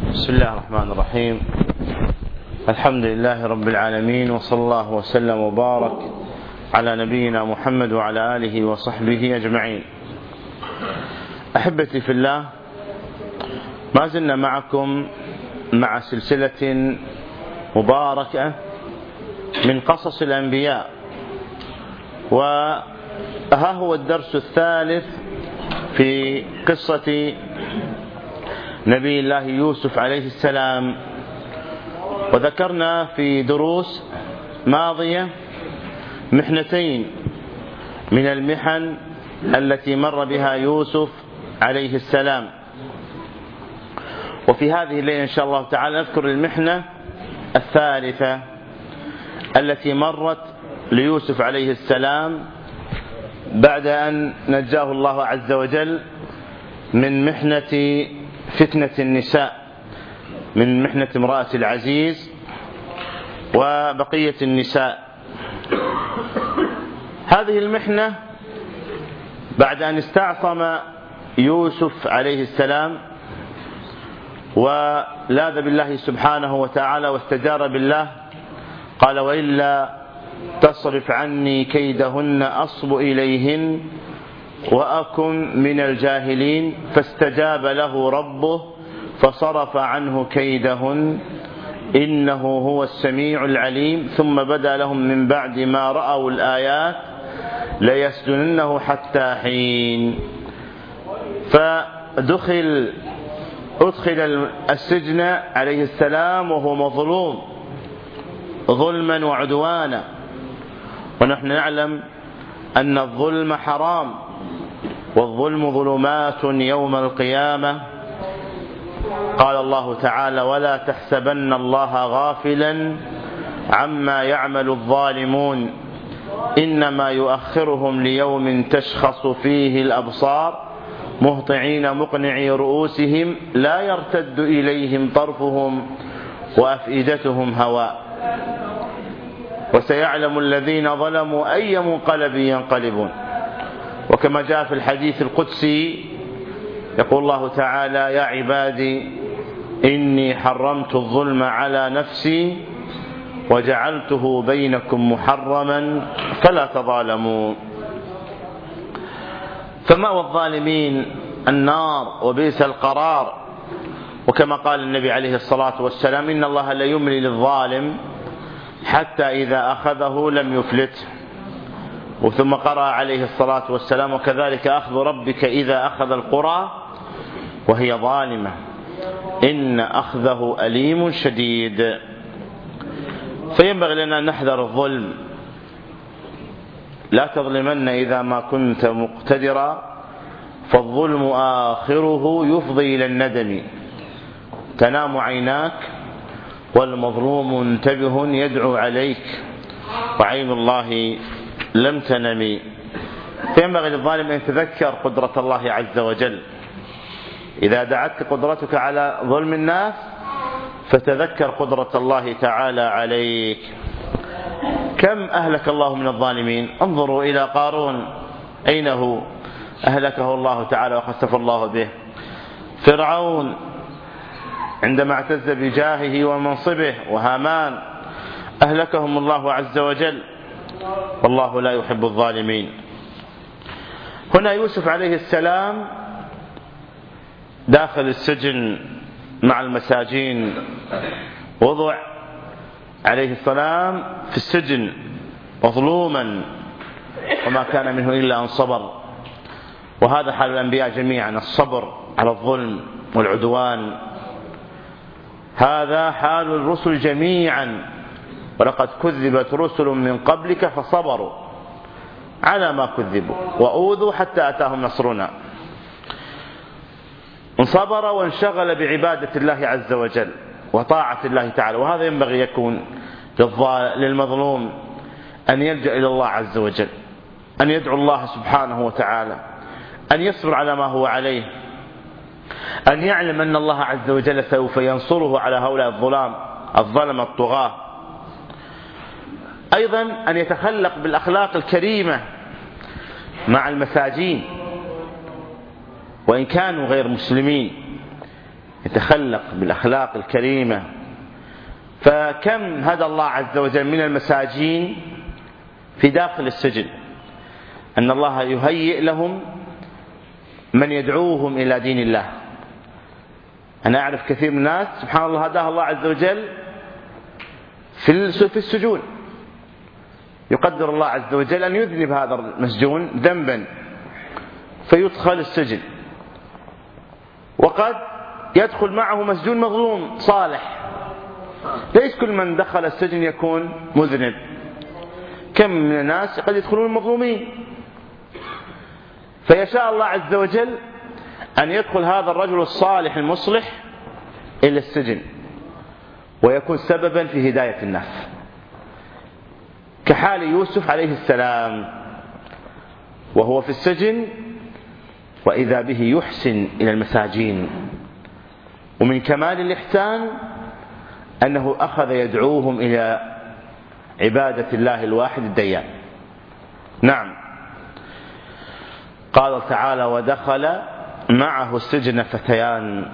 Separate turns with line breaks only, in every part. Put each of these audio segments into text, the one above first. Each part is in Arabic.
بسم الله الرحمن الرحيم. الحمد لله رب العالمين، وصلى الله وسلم وبارك على نبينا محمد وعلى آله وصحبه أجمعين. أحبتي في الله، ما زلنا معكم مع سلسلة مباركة من قصص الأنبياء، وها هو الدرس الثالث في قصة نبي الله يوسف عليه السلام. وذكرنا في دروس ماضية محنتين من المحن التي مر بها يوسف عليه السلام، وفي هذه الليلة إن شاء الله تعالى نذكر المحنة الثالثة التي مرت ليوسف عليه السلام بعد أن نجاه الله عز وجل من محنة فتنة النساء، من محنة امرأة العزيز وبقية النساء. هذه المحنة بعد أن استعصم يوسف عليه السلام ولاذ بالله سبحانه وتعالى واستجار بالله، قال: وإلا تصرف عني كيدهن أصب إليهن وأكن من الجاهلين، فاستجاب له ربه فصرف عنه كيدهن إنه هو السميع العليم. ثم بدا لهم من بعد ما رأوا الآيات ليسجننه حتى حين. فأدخل السجن عليه السلام وهو مظلوم ظلما وعدوانا، ونحن نعلم أن الظلم حرام، والظلم ظلمات يوم القيامة. قال الله تعالى: ولا تحسبن الله غافلا عما يعمل الظالمون إنما يؤخرهم ليوم تشخص فيه الأبصار مهطعين مقنعي رؤوسهم لا يرتد إليهم طرفهم وأفئدتهم هواء وسيعلم الذين ظلموا أي منقلب ينقلبون. وكما جاء في الحديث القدسي يقول الله تعالى: يا عبادي إني حرمت الظلم على نفسي وجعلته بينكم محرما فلا تظالموا. فمأوى الظالمين النار وبئس القرار. وكما قال النبي عليه الصلاة والسلام: إن الله لا يملي للظالم حتى إذا أخذه لم يفلته. وثم قرأ عليه الصلاة والسلام: وكذلك أخذ ربك إذا أخذ القرى وهي ظالمة إن أخذه أليم شديد. فينبغي لنا أن نحذر الظلم. لا تظلمن إذا ما كنت مقتدرا، فالظلم آخره يفضي إلى الندم. تنام عيناك والمظلوم منتبه يدعو عليك وعين الله لم تنمي. فينبغي للظالم أن يتذكر قدرة الله عز وجل. إذا دعتك قدرتك على ظلم الناس فتذكر قدرة الله تعالى عليك. كم أهلك الله من الظالمين؟ انظروا إلى قارون، أين هو؟ أهلكه الله تعالى وخسف الله به. فرعون عندما اعتز بجاهه ومنصبه، وهامان أهلكهم الله عز وجل، والله لا يحب الظالمين. هنا يوسف عليه السلام داخل السجن مع المساجين، وضع عليه السلام في السجن مظلوما وما كان منه إلا أن صبر. وهذا حال الأنبياء جميعا، الصبر على الظلم والعدوان. هذا حال الرسل جميعا، ولقد كذبت رسل من قبلك فصبروا على ما كذبوا وأوذوا حتى أتاهم نصرنا. صبر وانشغل بعبادة الله عز وجل وطاعة الله تعالى. وهذا ينبغي يكون للمظلوم، أن يلجأ إلى الله عز وجل، أن يدعو الله سبحانه وتعالى، أن يصبر على ما هو عليه، أن يعلم أن الله عز وجل سوف ينصره على هؤلاء الظلم الطغاة. أيضا أن يتخلق بالأخلاق الكريمة مع المساجين وإن كانوا غير مسلمين، يتخلق بالأخلاق الكريمة. فكم هدى الله عز وجل من المساجين في داخل السجن، أن الله يهيئ لهم من يدعوهم إلى دين الله. أنا أعرف كثير من الناس سبحان الله هداه الله عز وجل في السجون، يقدر الله عز وجل أن يذنب هذا المسجون ذنبا فيدخل السجن، وقد يدخل معه مسجون مظلوم صالح. ليس كل من دخل السجن يكون مذنب، كم من الناس قد يدخلون مظلومين، فيشاء الله عز وجل أن يدخل هذا الرجل الصالح المصلح إلى السجن ويكون سببا في هداية الناس، كحال يوسف عليه السلام وهو في السجن وإذا به يحسن إلى المساجين. ومن كمال الإحسان أنه أخذ يدعوهم إلى عبادة الله الواحد الديان. نعم، قال تعالى: ودخل معه السجن فتيان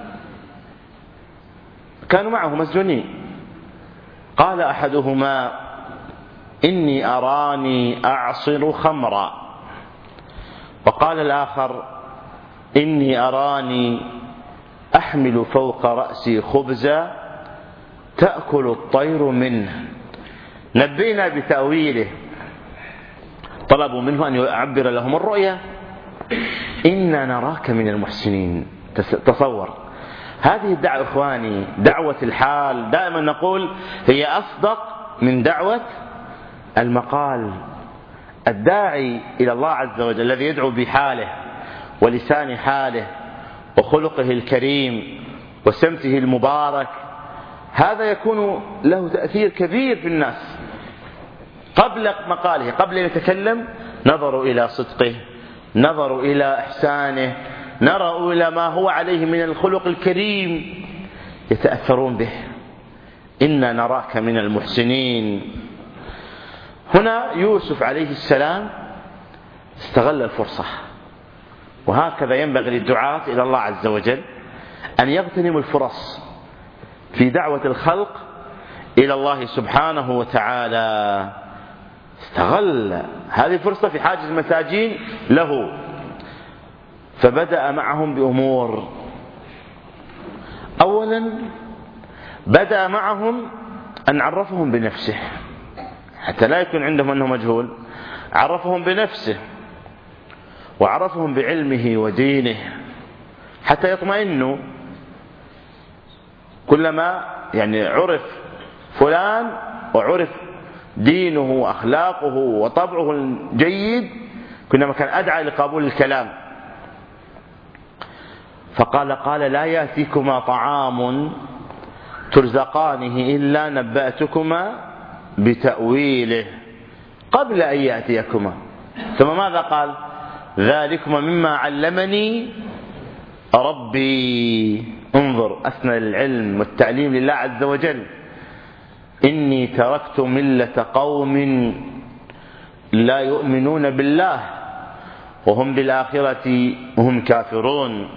كانوا معه مسجونين، قال أحدهما: إني أراني أعصر خمرا، وقال الآخر: إني أراني أحمل فوق رأسي خبزا تأكل الطير منه. نبينا بتأويله، طلبوا منه أن يعبر لهم الرؤيا: إنا نراك من المحسنين. تصور هذه الدعوة إخواني، دعوة الحال، دائما نقول هي أصدق من دعوة المقال. الداعي إلى الله عز وجل الذي يدعو بحاله ولسان حاله وخلقه الكريم وسمته المبارك، هذا يكون له تأثير كبير في الناس. قبل مقاله، قبل أن يتكلم، نظروا إلى صدقه، نظروا إلى إحسانه، نروا إلى ما هو عليه من الخلق الكريم، يتأثرون به. إنا نراك من المحسنين. هنا يوسف عليه السلام استغل الفرصة، وهكذا ينبغي للدعاة إلى الله عز وجل أن يغتنموا الفرص في دعوة الخلق إلى الله سبحانه وتعالى. استغل هذه الفرصة في حاجة المساجين له، فبدأ معهم بأمور. أولا بدأ معهم أن عرفهم بنفسه حتى لا يكون عندهم أنه مجهول، عرفهم بنفسه وعرفهم بعلمه ودينه حتى يطمئنوا. كلما عرف فلان وعرف دينه وأخلاقه وطبعه الجيد كلما كان أدعى لقبول الكلام. فقال لا يأتيكما طعام ترزقانه إلا نبأتكما بتأويله قبل أن يأتيكما. ثم ماذا قال؟ ذلكما مما علمني ربي. انظر، أثنى العلم والتعليم لله عز وجل. إني تركت ملة قوم لا يؤمنون بالله وهم بالآخرة هم كافرون،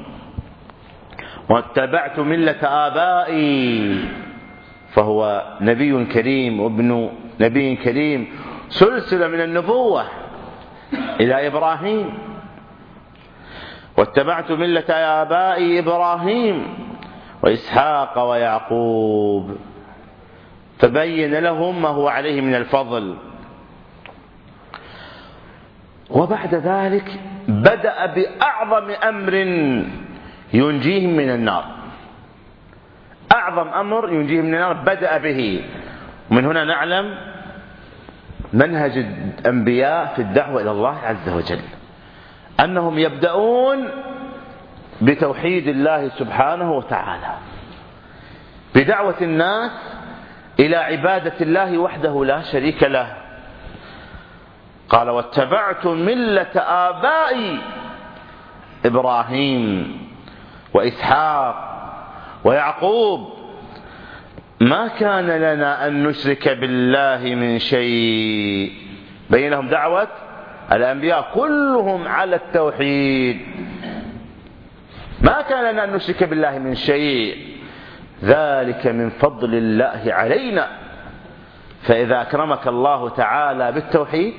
واتبعت ملة آبائي. فهو نبي كريم وابن نبي كريم، سلسلة من النبوة إلى إبراهيم. واتبعت ملة آبائي إبراهيم وإسحاق ويعقوب، فبين لهم ما هو عليه من الفضل. وبعد ذلك بدأ بأعظم أمر ينجيهم من النار. أعظم أمر ينجيهم من النار بدأ به. ومن هنا نعلم منهج الأنبياء في الدعوة إلى الله عز وجل، أنهم يبدأون بتوحيد الله سبحانه وتعالى، بدعوة الناس إلى عبادة الله وحده لا شريك له. قال واتبعت ملة آبائي إبراهيم وإسحاق ويعقوب ما كان لنا أن نشرك بالله من شيء. بينهم دعوة الأنبياء كلهم على التوحيد. ما كان لنا أن نشرك بالله من شيء، ذلك من فضل الله علينا. فإذا أكرمك الله تعالى بالتوحيد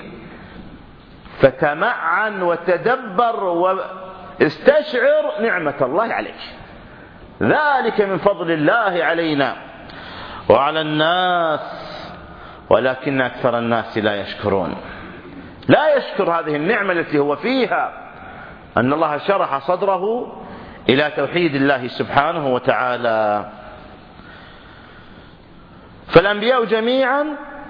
فتمعن وتدبر واستشعر نعمة الله عليك، ذلك من فضل الله علينا وعلى الناس ولكن أكثر الناس لا يشكرون. لا يشكر هذه النعمة التي هو فيها، أن الله شرح صدره إلى توحيد الله سبحانه وتعالى. فالأنبياء جميعا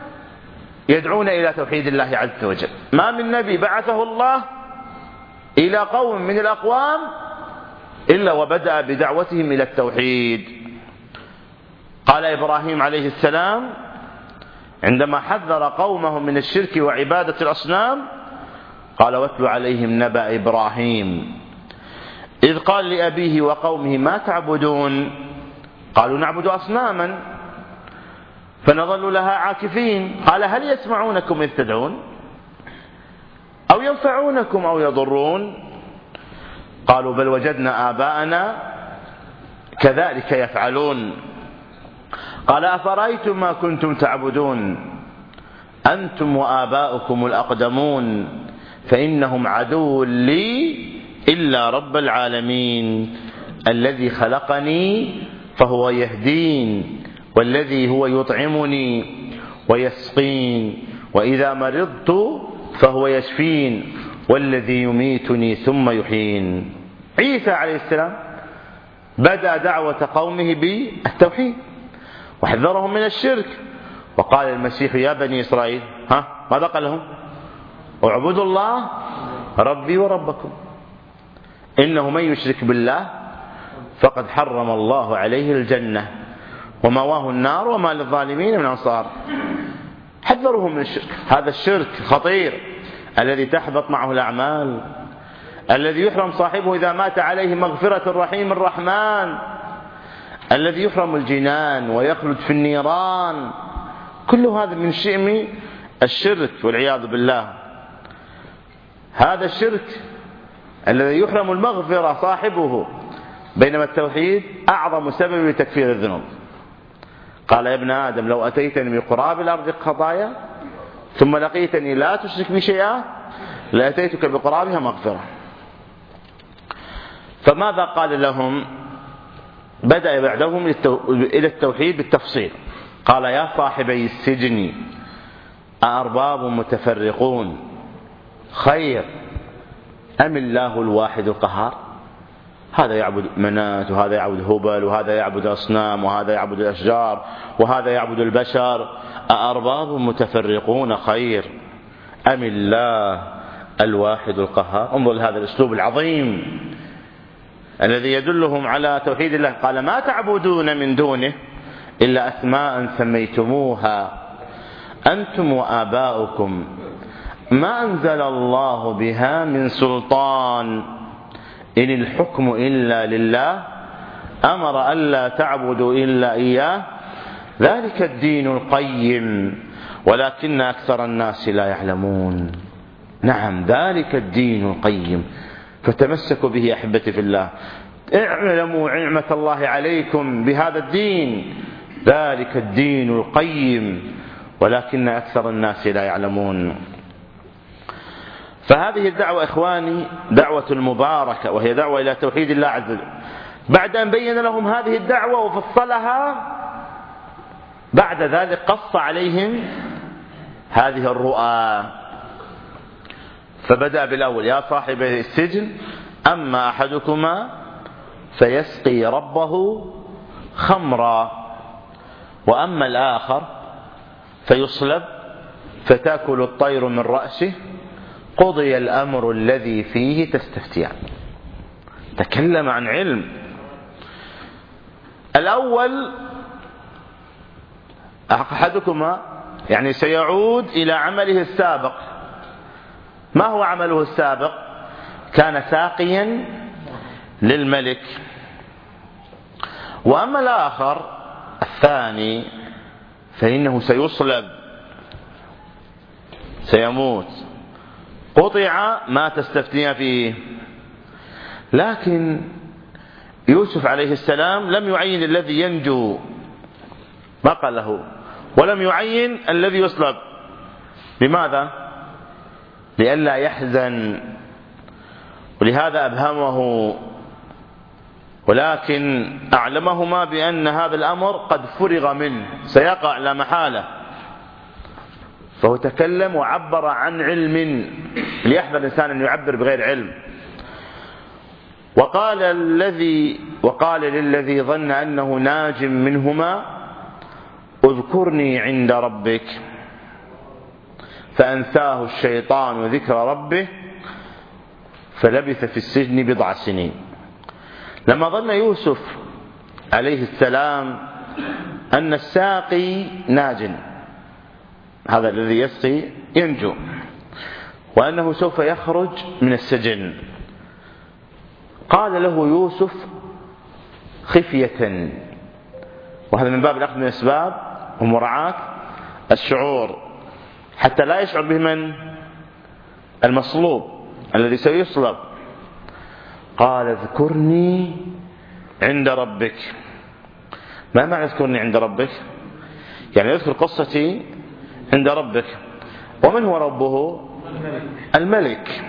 يدعون إلى توحيد الله عز وجل، ما من نبي بعثه الله إلى قوم من الأقوام إلا وبدأ بدعوتهم إلى التوحيد. قال إبراهيم عليه السلام عندما حذر قومه من الشرك وعبادة الأصنام قال: واتل عليهم نبأ إبراهيم إذ قال لأبيه وقومه ما تعبدون؟ قالوا نعبد أصناما فنظل لها عاكفين. قال: هل يسمعونكم إذ تدعون أو ينفعونكم أو يضرون؟ قالوا: بل وجدنا آباءنا كذلك يفعلون. قال: أفرأيتم ما كنتم تعبدون أنتم وآباؤكم الأقدمون فإنهم عدو لي إلا رب العالمين الذي خلقني فهو يهدين والذي هو يطعمني ويسقين وإذا مرضت فهو يشفين والذي يميتني ثم يحيين. عيسى عليه السلام بدأ دعوة قومه بالتوحيد وحذرهم من الشرك، وقال المسيح: يا بني إسرائيل ماذا قال لهم؟ اعبدوا الله ربي وربكم إنه من يشرك بالله فقد حرم الله عليه الجنة ومواه النار وما للظالمين من أنصار. حذرهم من الشرك. هذا الشرك خطير الذي تحبط معه الأعمال، الذي يحرم صاحبه إذا مات عليه مغفرة الرحيم الرحمن، الذي يحرم الجنان ويخلد في النيران. كل هذا من شئم الشرك والعياذ بالله. هذا الشرك الذي يحرم المغفرة صاحبه، بينما التوحيد أعظم سبب لتكفير الذنوب. قال: يا ابن آدم لو أتيتني بقراب الأرض خطايا ثم لقيتني لا تشرك بي شيئا لأتيتك بقرابها مغفرة. فماذا قال لهم؟ بدأ بعدهم إلى التوحيد بالتفصيل. قال: يا صاحبي السجن أأرباب متفرقون خير أم الله الواحد القهار؟ هذا يعبد منات وهذا يعبد هبل وهذا يعبد أصنام وهذا يعبد الأشجار وهذا يعبد البشر. أأرباب متفرقون خير أم الله الواحد القهار؟ انظر لهذا الأسلوب العظيم الذي يدلهم على توحيد الله. قال: ما تعبدون من دونه إلا أسماء سميتموها أنتم وآباؤكم ما أنزل الله بها من سلطان إن الحكم إلا لله أمر ألا تعبدوا إلا إياه ذلك الدين القيم ولكن أكثر الناس لا يعلمون. نعم، ذلك الدين القيم، فتمسكوا به أحبتي في الله. اعلموا نعمة الله عليكم بهذا الدين، ذلك الدين القيم ولكن أكثر الناس لا يعلمون. فهذه الدعوة إخواني دعوة المباركة، وهي دعوة إلى توحيد الله عز وجل. بعد أن بين لهم هذه الدعوة وفصلها، بعد ذلك قص عليهم هذه الرؤى. فبدأ بالأول: يا صاحبي السجن أما أحدكما فيسقي ربه خمرا وأما الآخر فيصلب فتأكل الطير من رأسه قضي الأمر الذي فيه تستفتيان. تكلم عن علم. الأول أحدكما يعني سيعود إلى عمله السابق. ما هو عمله السابق؟ كان ساقيا للملك. وأما الآخر الثاني فإنه سيصلب، سيموت. قطع ما تستفتيان فيه. لكن يوسف عليه السلام لم يعين الذي ينجو، ما قال له، ولم يعين الذي يصلب. لماذا؟ لئلا يحزن، ولهذا أبهمه، ولكن أعلمهما بأن هذا الأمر قد فرغ منه، سيقع لا محالة. فهو تكلم وعبر عن علم، ليحذر الإنسان أن يعبر بغير علم. وقال للذي ظن أنه ناج منهما اذكرني عند ربك، فأنساه الشيطان ذكر ربه فلبث في السجن 10 سنين. لما ظن يوسف عليه السلام أن الساقي ناج، هذا الذي يسقي ينجو، وأنه سوف يخرج من السجن، قال له يوسف خفية، وهذا من باب الأخذ من الأسباب ومراعاة الشعور، حتى لا يشعر به من المصلوب الذي سيصلب. قال اذكرني عند ربك. ما معنى اذكرني عند ربك؟ يعني اذكر قصتي عند ربك. ومن هو ربه؟ الملك.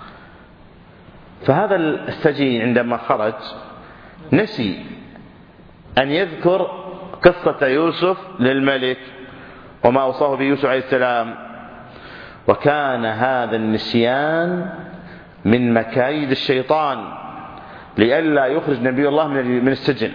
فهذا السجين عندما خرج نسي أن يذكر قصة يوسف للملك وما أوصاه به يوسف عليه السلام، وكان هذا النسيان من مكايد الشيطان لئلا يخرج نبي الله من السجن.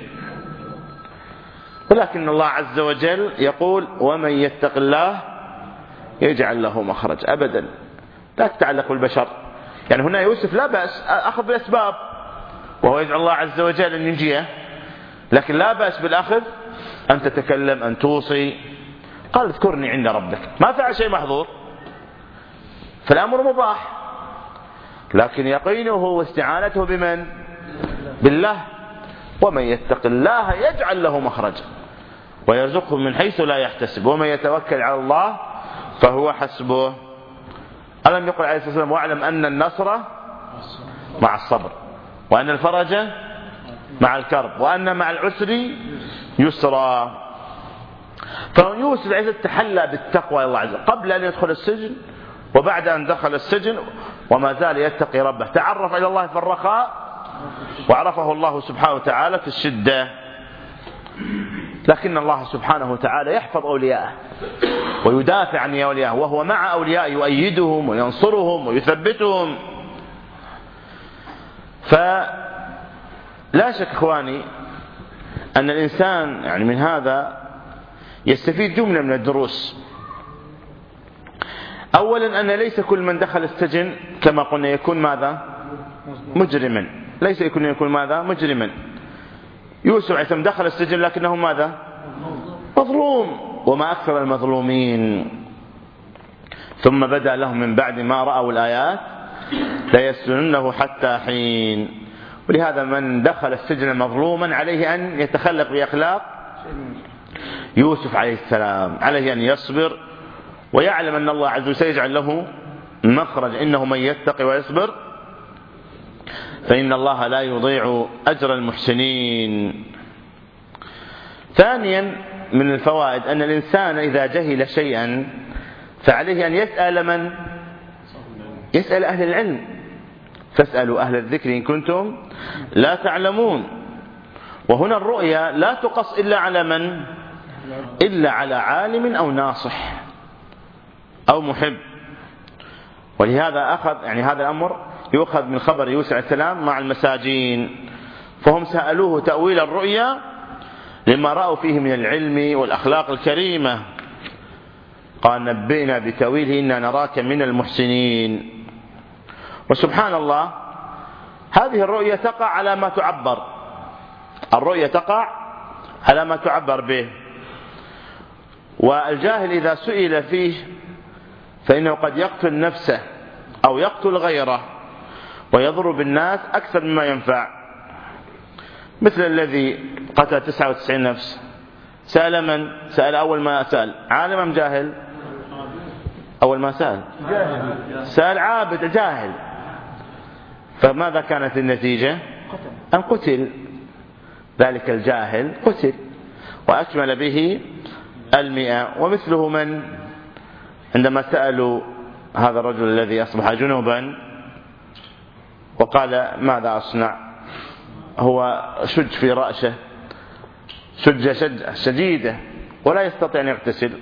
ولكن الله عز وجل يقول ومن يتق الله يجعل له مخرج. أبدا لا تتعلق بالبشر. يعني هنا يوسف لا بأس أخذ بالأسباب، وهو يدعو الله عز وجل أن ينجيه، لكن لا بأس بالأخذ أن تتكلم، أن توصي. قال اذكرني عند ربك، ما فعل شيء محظور، فالأمر مباح، لكن يقينه واستعانته بمن؟ بالله. ومن يتق الله يجعل له مخرجا ويرزقه من حيث لا يحتسب ومن يتوكل على الله فهو حسبه. ألم يقل عليه الصلاة والسلام واعلم أن النصر مع الصبر وأن الفرج مع الكرب وأن مع العسر يسرا. فيوسف عليه السلام تحلى بالتقوى الله عز وجل قبل أن يدخل السجن وبعد أن دخل السجن، وما زال يتقي ربه. تعرف إلى الله في الرخاء وعرفه الله سبحانه وتعالى في الشدة. لكن الله سبحانه وتعالى يحفظ أولياءه ويدافع عن أولياءه، وهو مع أوليائه يؤيدهم وينصرهم ويثبتهم. فلا شك إخواني أن الإنسان يعني من هذا يستفيد جملة من الدروس. أولا أن ليس كل من دخل السجن كما قلنا يكون ماذا؟ مجرما. ليس يكون ماذا؟ مجرما. يوسف عليه السلام دخل السجن لكنه ماذا؟ مظلوم، وما أكثر المظلومين. ثم بدأ لهم من بعد ما رأوا الآيات ليسجننه حتى حين. ولهذا من دخل السجن مظلوما عليه أن يتخلق بأخلاق يوسف عليه السلام، عليه أن يصبر ويعلم أن الله عز وجل سيجعل له مخرج. إنه من يتقي ويصبر فإن الله لا يضيع أجر المحسنين. ثانيا من الفوائد أن الإنسان إذا جهل شيئا فعليه أن يسأل من؟ يسأل أهل العلم. فاسألوا أهل الذكر إن كنتم لا تعلمون. وهنا الرؤيا لا تقص إلا على من؟ إلا على عالم أو ناصح أو محب. ولهذا أخذ يعني هذا الأمر يؤخذ من خبر يوسف عليه السلام مع المساجين، فهم سألوه تأويل الرؤيا لما رأوا فيه من العلم والأخلاق الكريمة. قال نبئنا بتأويله إنا نراك من المحسنين. وسبحان الله هذه الرؤيا تقع على ما تعبر. الرؤيا تقع على ما تعبر به. والجاهل إذا سئل فيه فإنه قد يقتل نفسه أو يقتل غيره ويضر بالناس أكثر مما ينفع، مثل الذي قتل 99 نفس. سأل من؟ سأل أول ما سأل عالم أم جاهل؟ أول ما سأل سأل عابد جاهل. فماذا كانت النتيجة؟ أن قتل. ذلك الجاهل قتل، وأكمل به 100. ومثله من عندما سألوا هذا الرجل الذي أصبح جنوبا وقال ماذا أصنع، هو شج في رأسه شجة شديدة ولا يستطيع أن يغتسل،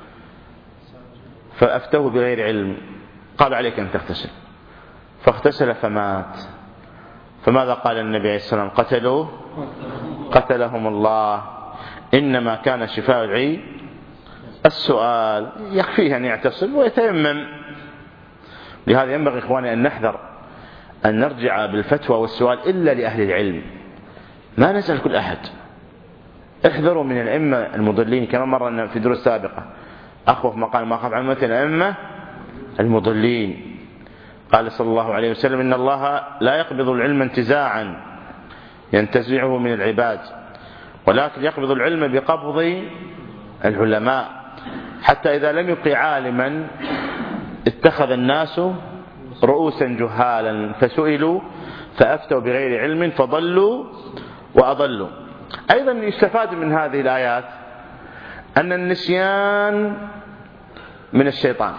فأفتوه بغير علم، قال عليك أن تغتسل، فاغتسل فمات. فماذا قال النبي عليه الصلاة والسلام؟ قتلوه قتلهم الله، إنما كان شفاء العي السؤال، يكفيه أن يعتصم ويتيمم. لهذا ينبغي إخواني أن نحذر أن نرجع بالفتوى والسؤال إلا لأهل العلم، ما نسأل كل أحد. احذروا من الأئمة المضلين، كما مرنا في دروس سابقة، أخوف مقال ما خاف عن الأئمة المضلين. قال صلى الله عليه وسلم إن الله لا يقبض العلم انتزاعا ينتزعه من العباد، ولكن يقبض العلم بقبض العلماء، حتى إذا لم يبق عالما اتخذ الناس رؤوسا جهالا فسئلوا فأفتوا بغير علم فضلوا وأضلوا. أيضا يستفاد من هذه الآيات أن النسيان من الشيطان،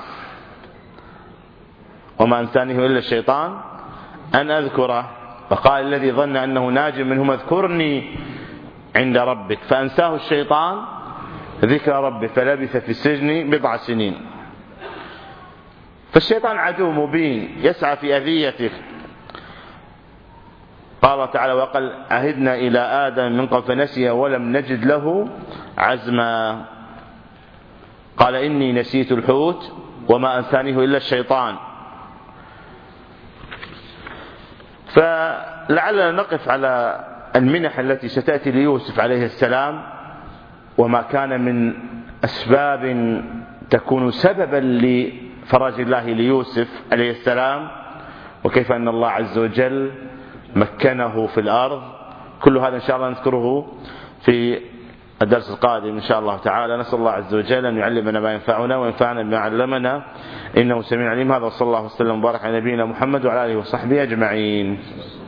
وما أنسانه إلا الشيطان أن أذكره، فقال الذي ظن أنه ناج منهم اذكرني عند ربك فأنساه الشيطان ذكر ربه فلبث في السجن 10 سنين. فالشيطان عدو مبين يسعى في أذيتك. قال تعالى وقال عهدنا إلى آدم من قبل فنسي ولم نجد له عزما. قال إني نسيت الحوت وما أنسانيه إلا الشيطان. فلعلنا نقف على المنح التي ستأتي ليوسف عليه السلام، وما كان من أسباب تكون سببا لفرج الله ليوسف عليه السلام، وكيف أن الله عز وجل مكنه في الأرض. كل هذا إن شاء الله نذكره في الدرس القادم إن شاء الله تعالى. نسأل الله عز وجل أن يعلمنا ما ينفعنا وينفعنا بما علمنا، إنه سميع عليم. هذا وصلى الله وسلم وبارك على نبينا محمد وعلى آله وصحبه أجمعين.